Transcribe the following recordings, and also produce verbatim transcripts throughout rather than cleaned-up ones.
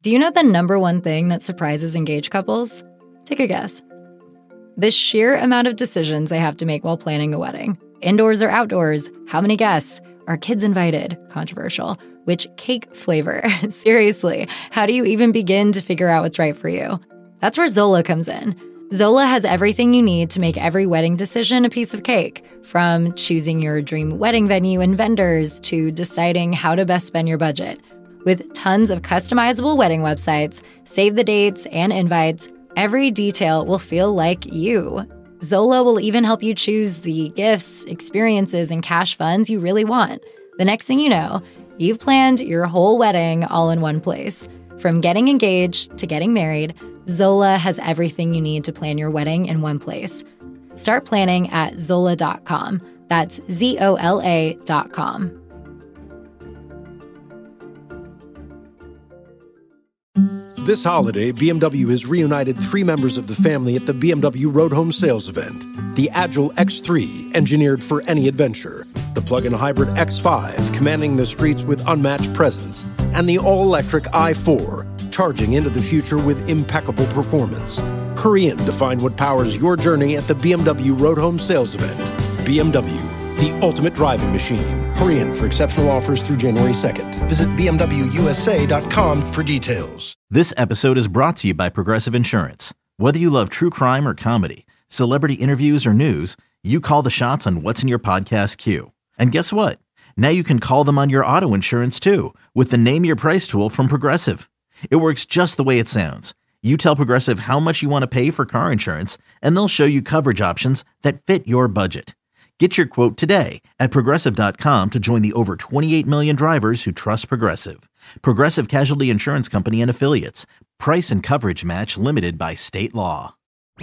Do you know the number one thing that surprises engaged couples? Take a guess. The sheer amount of decisions they have to make while planning a wedding. Indoors or outdoors? How many guests? Are kids invited? Controversial. Which cake flavor? Seriously, how do you even begin to figure out what's right for you? That's where Zola comes in. Zola has everything you need to make every wedding decision a piece of cake, from choosing your dream wedding venue and vendors to deciding how to best spend your budget. With tons of customizable wedding websites, save the dates, and invites, every detail will feel like you. Zola will even help you choose the gifts, experiences, and cash funds you really want. The next thing you know, you've planned your whole wedding all in one place. From getting engaged to getting married, Zola has everything you need to plan your wedding in one place. Start planning at Zola dot com. That's Z O L A dot com. This holiday, B M W has reunited three members of the family at the B M W Road Home Sales event. The Agile X three, engineered for any adventure. The plug-in hybrid X five, commanding the streets with unmatched presence. And the all-electric i four, charging into the future with impeccable performance. Hurry in to find what powers your journey at the B M W Road Home Sales event. B M W, the ultimate driving machine. Hurry in for exceptional offers through January second. Visit B M W U S A dot com for details. This episode is brought to you by Progressive Insurance. Whether you love true crime or comedy, celebrity interviews or news, you call the shots on what's in your podcast queue. And guess what? Now you can call them on your auto insurance too with the Name Your Price tool from Progressive. It works just the way it sounds. You tell Progressive how much you want to pay for car insurance, and they'll show you coverage options that fit your budget. Get your quote today at Progressive dot com to join the over twenty-eight million drivers who trust Progressive. Progressive Casualty Insurance Company and Affiliates. Price and coverage match limited by state law.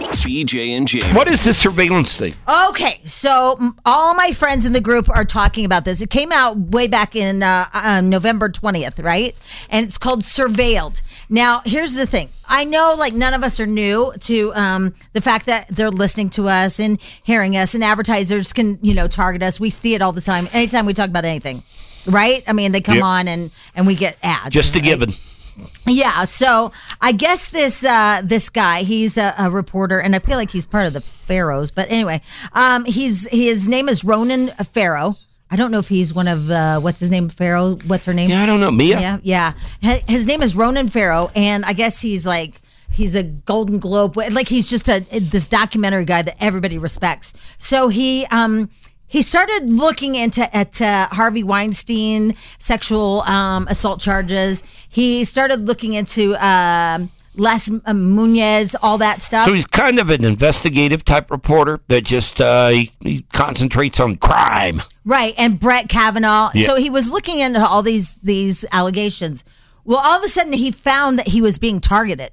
B J and Jamie. What is this surveillance thing? Okay, so m- all my friends in the group are talking about this. It came out way back in uh, uh, November twentieth, right? And it's called Surveilled. Now, here's the thing. I know, like, none of us are new to um, the fact that they're listening to us and hearing us, and advertisers can, you know, target us. We see it all the time, anytime we talk about anything, right? I mean, they come Yep. on and, and we get ads. Just a right? given. Yeah, so I guess this uh, this guy, he's a, a reporter, and I feel like he's part of the Pharaohs. But anyway, um, he's his name is Ronan Farrow. I don't know if he's one of uh, what's his name, Farrow. What's her name? Yeah, I don't know. Mia? Yeah, yeah. His name is Ronan Farrow, and I guess he's like he's a Golden Globe, like he's just a this documentary guy that everybody respects. So he um. He started looking into at uh, Harvey Weinstein sexual um, assault charges. He started looking into uh, Les Munez, all that stuff. So he's kind of an investigative type reporter that just uh, he, he concentrates on crime. Right, and Brett Kavanaugh. Yeah. So he was looking into all these these allegations. Well, all of a sudden he found that he was being targeted.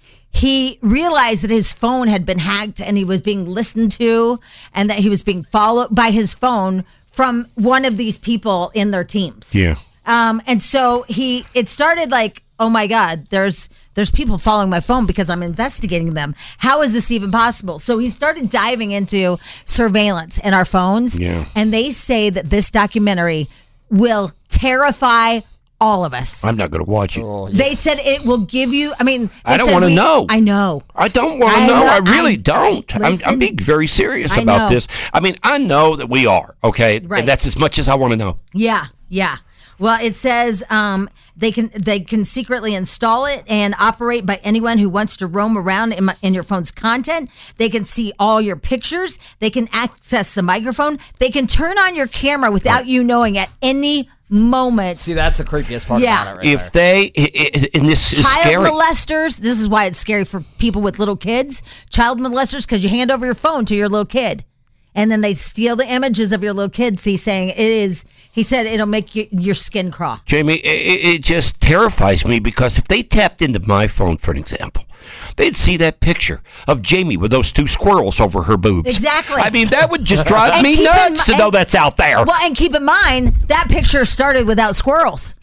He realized that his phone had been hacked and he was being listened to, and that he was being followed by his phone from one of these people in their teams. Yeah. Um, and so he, it started like, oh my God, there's there's people following my phone because I'm investigating them. How is this even possible? So he started diving into surveillance in our phones. Yeah. And they say that this documentary will terrify all of us. I'm not going to watch it. Oh, yeah. They said it will give you, I mean, I don't want to we, know. I know. I don't want to I know. know. I really I, don't. I'm, I'm being very serious I about know. this. I mean, I know that we are, okay? Right. And that's as much as I want to know. Yeah, yeah. Well, it says um, they can they can secretly install it and operate by anyone who wants to roam around in, my, in your phone's content. They can see all your pictures. They can access the microphone. They can turn on your camera without you knowing at any moment. See, that's the creepiest part Yeah. about it right If there. they, i- i- and this is Child scary. molesters. This is why it's scary for people with little kids. Child molesters, because you hand over your phone to your little kid, and then they steal the images of your little kid. See, saying it is. He said it'll make you, your skin crawl. Jamie, it, it just terrifies me because if they tapped into my phone, for an example, they'd see that picture of Jamie with those two squirrels over her boobs. Exactly. I mean, that would just drive And me keep nuts in to know and- that's out there. Well, and keep in mind that picture started without squirrels.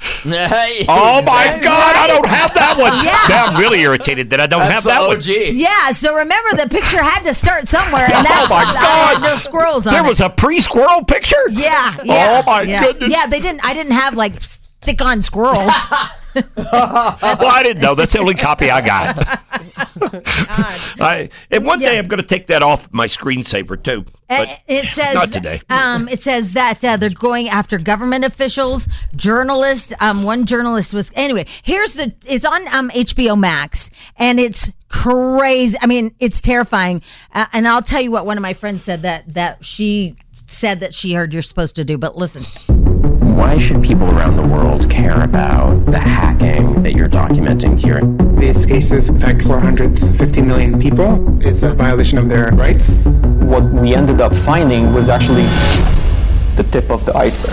Oh my God, I don't have that one. Yeah. Now I'm really irritated that I don't That's have that the one. O G. Yeah, so remember the picture had to start somewhere, and that Oh, my uh, God. no squirrels on There it. was a pre-squirrel picture? Yeah, yeah. Oh my yeah. goodness. Yeah, they didn't. I didn't have like stick-on squirrels. Well, I didn't know. That's the only copy I got. I, and one day Yeah. I'm going to take that off my screensaver too. But Uh, it says not today. Um, it says that uh, they're going after government officials, journalists. Um, one journalist was anyway. Here's the. It's on um, H B O Max, and it's crazy. I mean, it's terrifying. Uh, and I'll tell you what. One of my friends said that that she said that she heard you're supposed to do. But listen. Why should people around the world care about the hacking that you're documenting here? These cases affect four hundred fifty million people. It's a violation of their rights. What we ended up finding was actually the tip of the iceberg.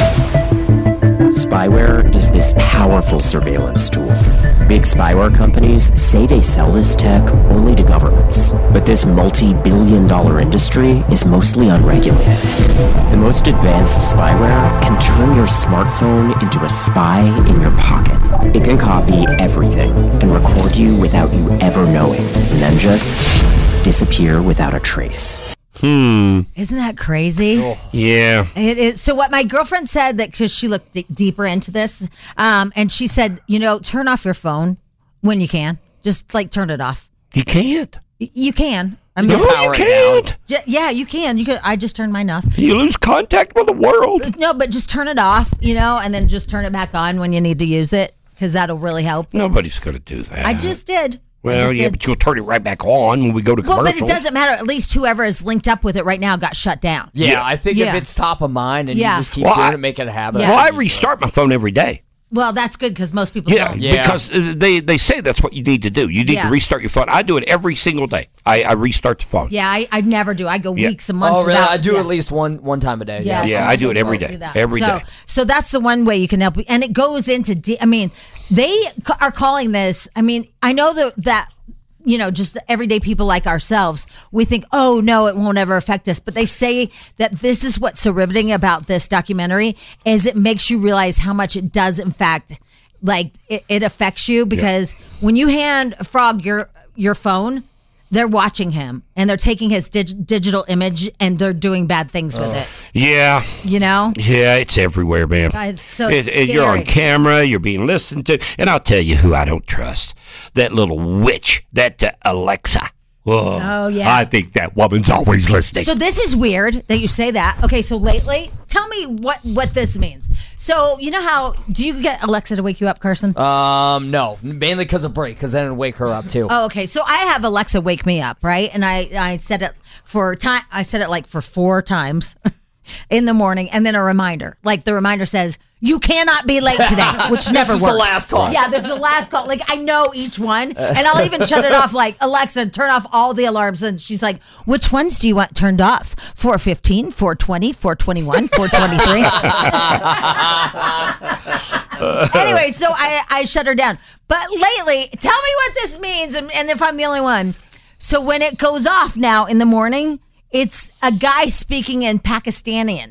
Spyware is this powerful surveillance tool. Big spyware companies say they sell this tech only to governments, but this multi-billion dollar industry is mostly unregulated. The most advanced spyware can turn your smartphone into a spy in your pocket. It can copy everything and record you without you ever knowing, and then just disappear without a trace. Hmm. Isn't that crazy? Yeah. It is. So what my girlfriend said, that because she looked d- deeper into this, um, and she said, you know, turn off your phone when you can. Just like turn it off. You can't. Y- You can. I No, you can't. J- yeah, you can. You could. I just turned mine off. You lose contact with the world. No, but just turn it off, you know, and then just turn it back on when you need to use it, because that'll really help. Nobody's going to do that. I just did. I Well, just yeah, did. but you'll turn it right back on when we go to Well, commercial. but it doesn't matter. At least whoever is linked up with it right now got shut down. Yeah, Yeah. I think Yeah. if it's top of mind and Yeah. you just keep Well, doing I- it, make it a habit. Yeah. Well, I restart my phone every day. Well, that's good because most people Yeah, don't. Yeah. because uh, they, they say that's what you need to do. You need Yeah. to restart your phone. I do it every single day. I, I restart the phone. Yeah, I, I never do. I go Yeah. weeks and months Oh, really? without. I do yeah. at least one one time a day. Yeah, Yeah, I'm I do so it every glad day. to do that. Every so, day. So that's the one way you can help. And it goes into, de- I mean, they ca- are calling this, I mean, I know that, that, you know, just everyday people like ourselves, we think, oh, no, it won't ever affect us. But they say that this is what's so riveting about this documentary is it makes you realize how much it does, in fact, like it, it affects you. Because when you hand Frog your your phone, they're watching him and they're taking his dig- digital image and they're doing bad things with it. Yeah. You know? Yeah, it's everywhere, man. God, it's so It- it- you're on scary. camera, you're being listened to. And I'll tell you who I don't trust. That little witch, that uh, Alexa. Oh, Oh, yeah. I think that woman's always listening. So this is weird that you say that. Okay, so lately, tell me what what this means. So you know how do you get Alexa to wake you up, Carson? Um, no, mainly because of break, because then it'd wake her up too. Oh, okay. So I have Alexa wake me up, right? And I I set it for time. I set it like for four times in the morning, and then a reminder. Like the reminder says, "You cannot be late today," which never is works. the last call. Yeah, this is the last call. Like I know each one, and I'll even shut it off. Like Alexa, turn off all the alarms, and she's like, "Which ones do you want turned off? four fifteen, four twenty, four twenty-one, four twenty-three." Anyway, so I I shut her down. But lately, tell me what this means, and, and if I'm the only one. So when it goes off now in the morning, it's a guy speaking in Pakistani.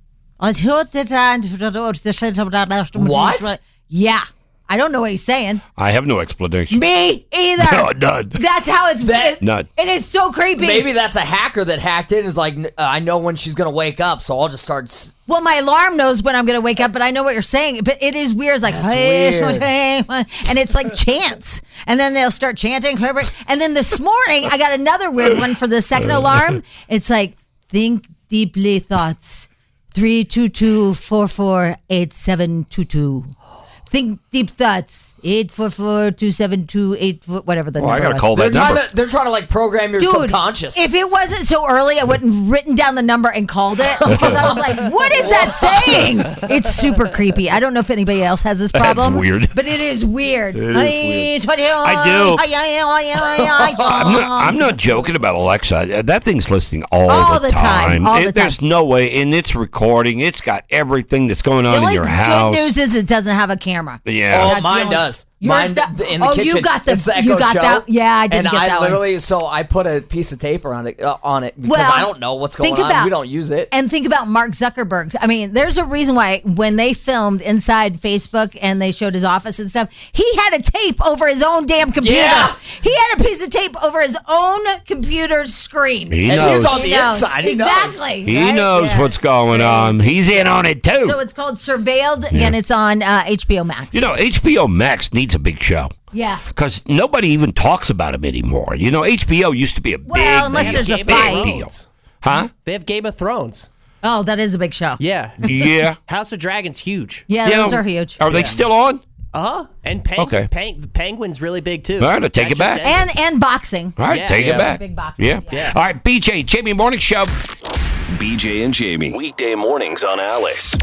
What? Yeah. I don't know what he's saying. I have no explanation. Me either. No, none. That's how it's That- it, None. it is so creepy. Maybe that's a hacker that hacked it and is like, uh, I know when she's gonna wake up, so I'll just start. S- Well, my alarm knows when I'm going to wake up, but I know what you're saying. But it is weird. It's like, That's hey, weird. and it's like chants. And then they'll start chanting. Herbert. And then this morning, I got another weird one for the second alarm. It's like, think deeply thoughts. three two two, four four eight seven two two. Think deep thoughts. eight four four, two seven two, eight, whatever the Well, I number gotta was. call they're that trying number. to. They're trying to like program your Dude, subconscious. if it wasn't so early, I wouldn't have written down the number and called it because I was like, what is that saying? It's super creepy. I don't know if anybody else has this problem. weird. But it is weird. It is weird. I do. I'm not, I'm not joking about Alexa. That thing's listening all, All the, the time, all It- the There's time. no way, and it's recording. It's got everything that's going The on in only your good house. news is it doesn't have a camera. Yeah. oh, That's the mine only- does. Your Mine stuff- in the oh, kitchen. you got the- it's the you Echo got Show. that- yeah, I didn't and get I that one. literally, so I put a piece of tape around it uh, on it because Well, I don't know what's going think on. about- we don't use it. And think about Mark Zuckerberg. I mean, there's a reason why when they filmed inside Facebook and they showed his office and stuff, he had a tape over his own damn computer. Yeah. He had a piece of tape over his own computer screen. He and knows. he's on the He knows. inside. He knows. Exactly. He right? knows Yeah. what's going on. He's in on it too. So it's called Surveilled. Again, it's on uh, H B O Max. You know, H B O Max needs a big show. Yeah. Because nobody even talks about him anymore. You know, H B O used to be a big, Well, unless big, there's a big fight. deal. Huh? They have Game of Thrones. Oh, that is a big show. Yeah. Yeah. House of Dragons, huge. Yeah, You those know, are huge. Are they still on? Uh huh. And Peng- Okay. Peng- Penguin's really big too. All right, I'll take That it back. just ended. And and boxing. All right, Yeah. take Yeah. it back. Big boxing, Yeah. yeah. All right, B J, Jamie Morning Show. B J and Jamie. Weekday mornings on Alice.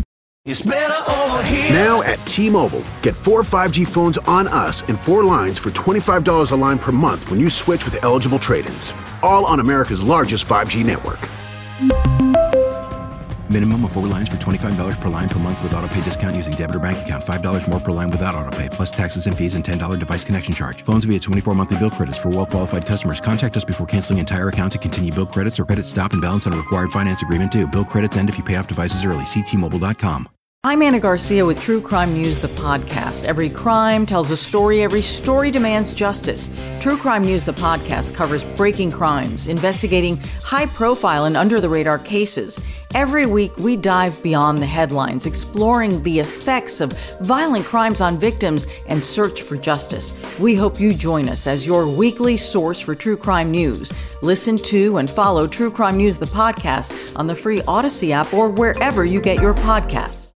Now at T-Mobile, get four five G phones on us and four lines for twenty-five dollars a line per month when you switch with eligible trade-ins. All on America's largest five G network. Minimum of four lines for twenty-five dollars per line per month with autopay discount using debit or bank account. five dollars more per line without autopay, plus taxes and fees and ten dollars device connection charge. Phones via twenty-four monthly bill credits for well-qualified customers. Contact us before canceling entire account to continue bill credits or credit stop and balance on a required finance agreement due. Bill credits end if you pay off devices early. See T Mobile dot com. I'm Anna Garcia with True Crime News, the podcast. Every crime tells a story. Every story demands justice. True Crime News, the podcast, covers breaking crimes, investigating high-profile and under-the-radar cases. Every week, we dive beyond the headlines, exploring the effects of violent crimes on victims and search for justice. We hope you join us as your weekly source for true crime news. Listen to and follow True Crime News, the podcast, on the free Odyssey app or wherever you get your podcasts.